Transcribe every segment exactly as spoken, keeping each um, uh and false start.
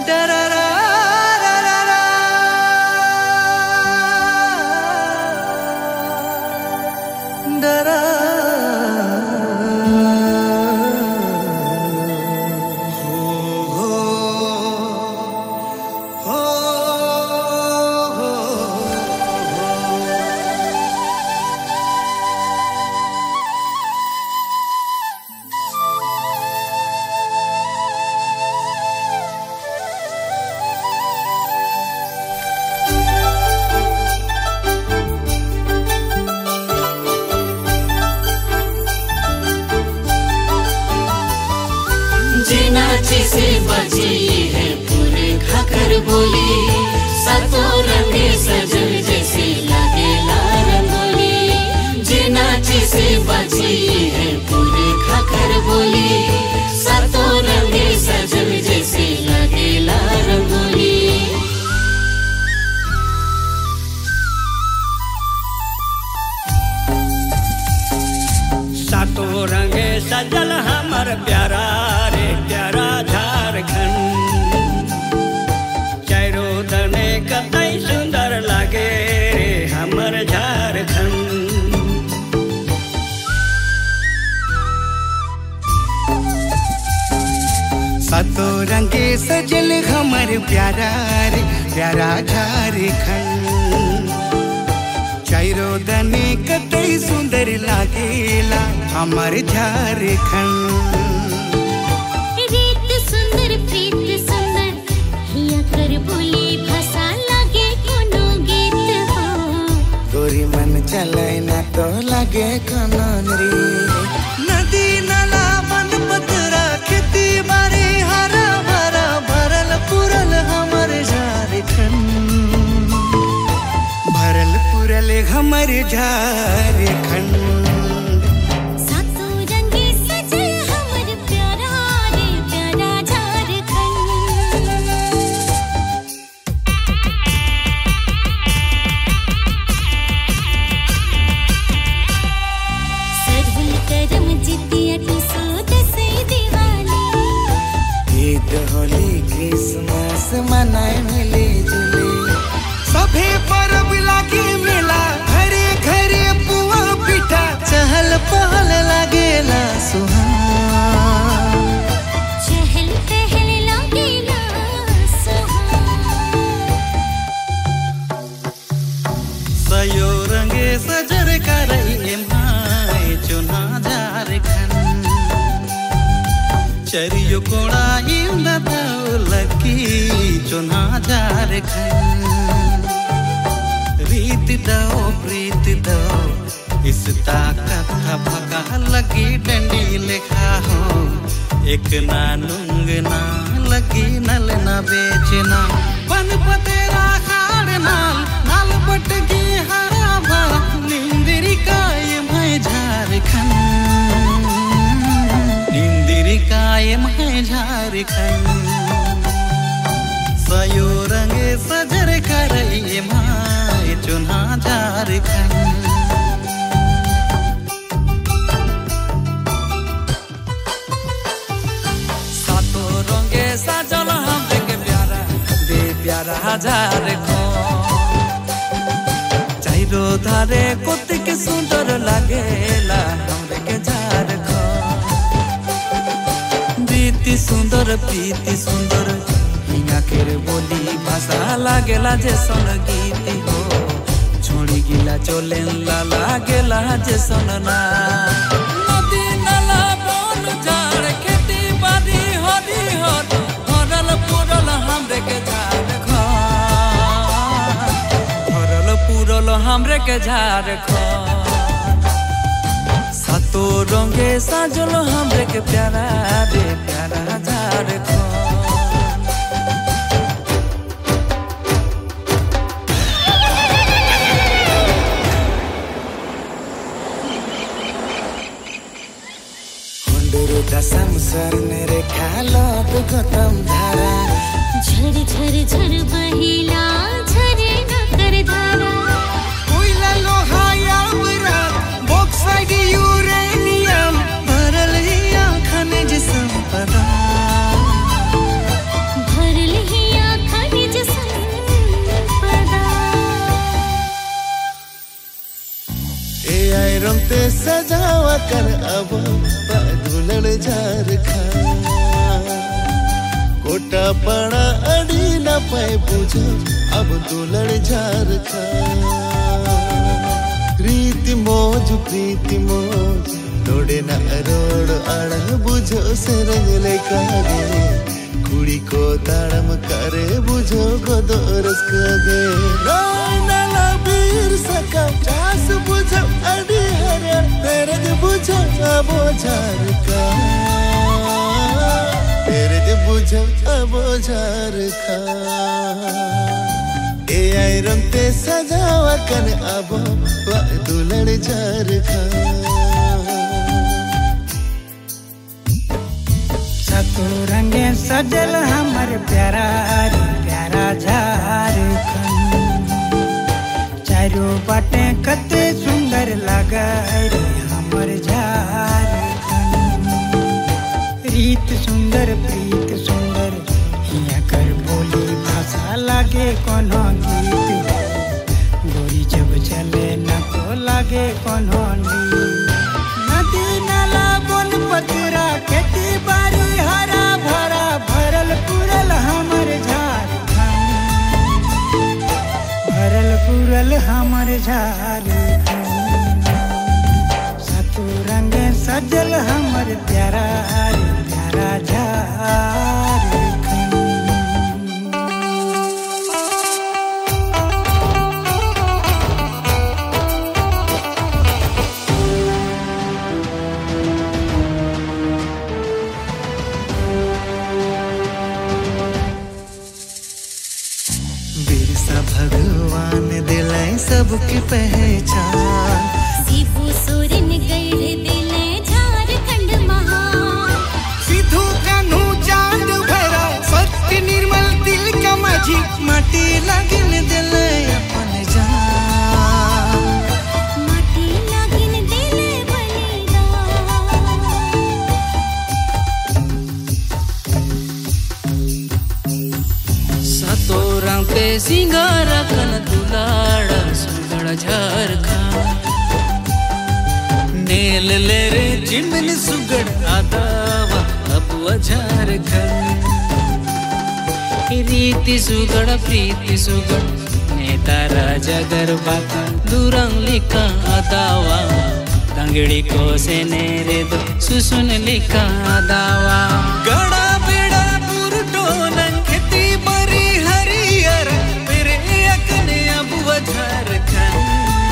नाची से बजी है पूरे खाकर बोली, सातों रंगे सजल जैसे लगे रंगोली। जे नाची से बजी है पूरे खाकर बोली, सातों रंगे सजल जैसे लगे रंगोली। सातों रंगे सजल हमर प्यारा रे प्यारा झारखंड। चारों तने कतई सुंदर लागे रे हमर झारखंड। सातों रंगे सजल हमर प्यारा रे प्यारा झारखंड। चारों तने कतई सुंदर लागेला हमर झारखंड। चले ना तो लगे कनन रे। नदी नाला वन पथरा खेती बाड़ी हरा भरा भरल पुरल हमर झारखंड। भरल पुरल हमर झारखंड। होली क्रिसमस मनाए मिले जुले, सभे परब लागे मेला घरे घरे पुआ पिठा चहल पहल लागेला सुहान। चहल पहल लागेला सुहान। सयो रंगे सजर करई माय चुना झारखंड। चरियो कोड़ा लकी चुना झारखंड। रीत दो प्रीत दो इस ताकत भगा लगी डंडी लिखा हो। एक नानुंग ना लगी नल ना बेचना। बन पतेरा खाड़ नाल नाल बटगी हरा भरा निंदिरी कायम है झारखंड। निंदिरी कायम है झारखंड। सयो रंगे सजर करई माय चुना झारखंड। सातों रंगे सजल हमरे के प्यारा दे प्यारा झारखंड। चारों धारे कोतिक सुंदर लागेला हमरे के झारखंड। प्रीति सुंदर प्रीति सुंदर आखिर बोली भाषा लागेला जैसन गीत हो। छोड़ी गिला चोले ला लागेला जैसन ना। नदी नाला बन झाड़ खेती बाड़ी हरी हर भरल पुरल हमरे के झारखंड। भरल पुरल हमरे के झारखंड। सातों रंगे साजल हमरे के प्यारा रे प्यारा झारखंड। दसम स्वर्ण रेखा लोप गौतम धारा। झर झर झर बहिला झरे न कर धारा। कोयला लोहा यावरा बॉक्साइड यूरेनियम भरल हिया खनिज संपदा। भरल ही सजावा कर अब दुलड़ झारखंड कोटा पड़ा अड़ी न पाए बुझो अब दुलड़ झारखंड प्रीति मौज प्रीति मौज तोड़े न रोड अड़ बुझो से रंग लेकागे कुड़ी को ताड़म करे बुझो गोदो रस कागे नाला बीर सका चास बुझो अड़ी हरे तेरे दे बुझो अबो झारखंड तेरे दे बुझो अबो झारखंड ए आई रमते सजावा कर अबो दुलड़ झारखंड रंगे सजल हमर प्यारा रे प्यारा झारखंड चारों बाटे कते सुंदर लगे रे हमर झारखंड रीत सुंदर प्रीत सुंदर हिया कर बोली भाषा लागे कोनो गीत गोरी जब चले न को लागे कोनो नीत नदी नाला वन पथरा खेती बाड़ी हरा भरा भरल पुरल हमर झारखंड भरल पुरल हमर झारखंड सातो रंग सजल हमर प्यारा रे प्यारा झारखंड भगवान दिलाए सबकी पहचान सिद्धू सोरेन गढ़ दिले झारखंड महान सिद्धू कान्हू चांद भरा सत्य निर्मल दिल का माझी माटी लागिन दिले अपन जान माटी लागिन दिले बलिदान सातो रंग पे सिंगार कन दुलाड़ा सुगड़ झारखंड नेल ले रे चिमन सुगड़ आदावा अबुआ झारखंड रीति सुगड़ प्रीति सुगड़ नेता राजा गरबा दूरंग लिखा आदावा दंगड़ी को से नेरे दो सुसुन लिखा आदावा गड़ा बेड़ा पुरटो नंखती बरी हरियर मेरे अकने अबुआ झारखंड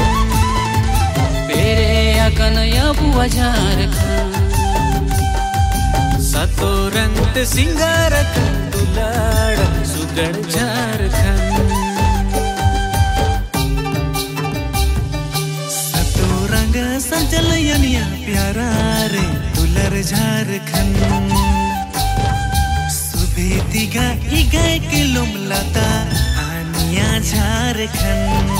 मेरे अकने अबुआ झारखंड सातो रंग सिंगार दुलाड़ सुगड़ झारखंड सातो रंग सजल यनिया प्यारा रे दुलर झारखंड सुबेतिगा इगा किलोम लता आनिया झारखंड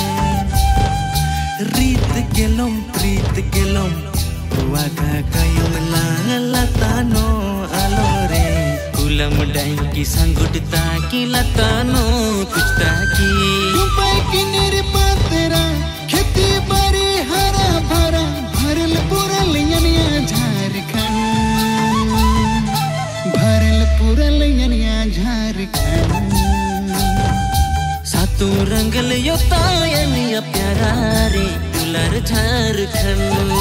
रीत किलोम प्रीत किलोम वागा कयुम लता नो आलोरे कुलम डाई की संगुटता की लता नो कुछता की दुबई की निर्पतरा खेती बाड़ी हरा भरा भरल पुरल यनिया झारखंड भरल पुरल यनिया झारखंड सातो रंगल योता यनिया प्यारा रे दुलर झारखंड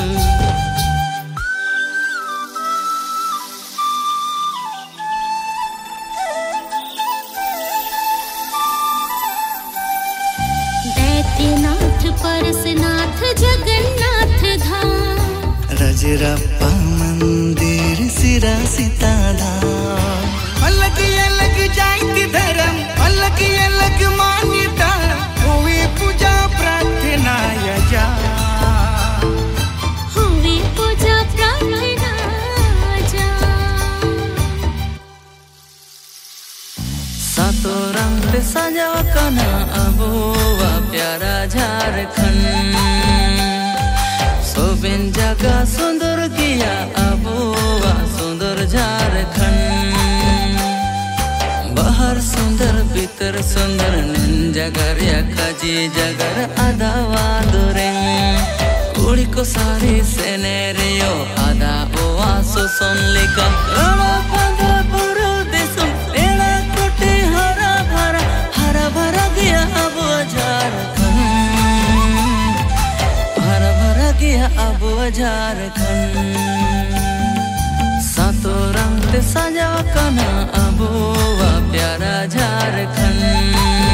दैत्यनाथ परसनाथ जगन्नाथ धाम रजरप्पा मंदिर सिरा सीताधाम अलग अलग जाति धर्म अलग अलग मान्यता हुई पूजा प्रार्थना यजा हुई पूजा प्रार्थना जा सातो रंग सजा कना अबुआ प्यारा झारखंड सोबिन जगह सुंदर किया अबुआ सुंदर झारखंड बाहर सुंदर भीतर सुंदर निन जगर या काजी जगर अदावा दुरें कुड़ी को सारी scenario ada oaso son lika rana pada pura desam ela kote hara bhara hara bhara gaya ab Jharkhand hara bhara gaya ab Jharkhand सातों रंग ते सजा कना अब वा प्यारा झारखंड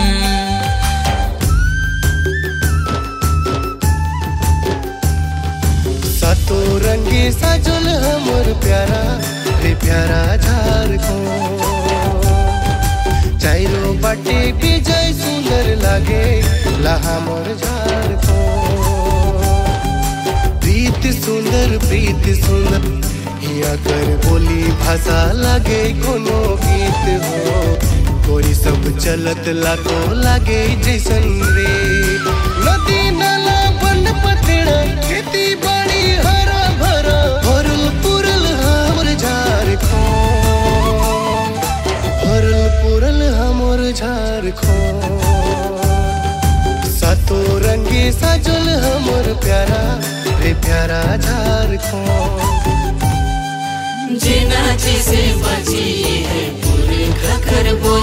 सातों रंगे सजल हमर प्यारा रे प्यारा झारखंड चाइरो बाटे विजय सुंदर लागे ला हमर झारखंड प्रीत सुंदर प्रीत सुंदर हिया कर बोली भाषा लागे कोनो गीत हो कोई सब चलत लाको लागे जैसन रे नदी नाला बन पतड़ा खेती बाड़ी हरा भरा भरल पुरल हमर झारखंड भरल पुरल हमर झारखंड सातों रंगे सजल हमर प्यारा रे प्यारा झारखंड जिना जिसे बची है पूरे खखर बोली